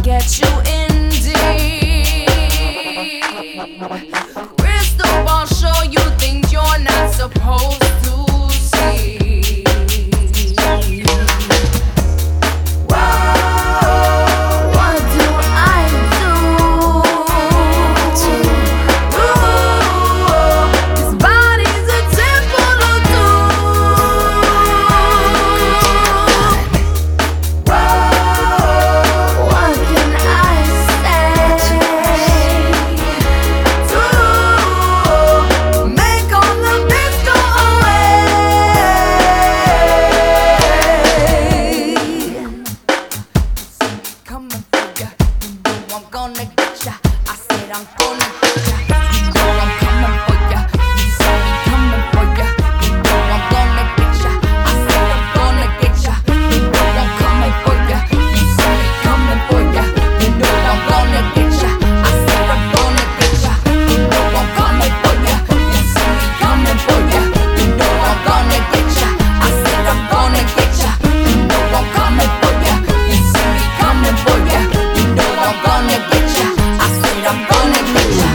get you in deep. Crystal ball show you things you're not supposed to see. Whoa, what do I do to rule? This body's a temple of doom. Whoa, what can I say to make all the bits go away? Coming for ya, you know I'm gonna get ya. I said I'm gonna get ya. You know I'm coming for ya. You saw me coming for ya. You know I'm gonna get ya. I said I'm gonna get ya. You know I'm coming for ya. You saw me coming for ya. You know I'm gonna get ya. I said I'm gonna get ya. You know I'm coming for ya. You see me coming for ya. You know I'm gonna get ya. I said I'm gonna get ya. You know I'm coming for ya. You see me coming for ya. You know I'm gonna get ya. I said I'm gonna get ya.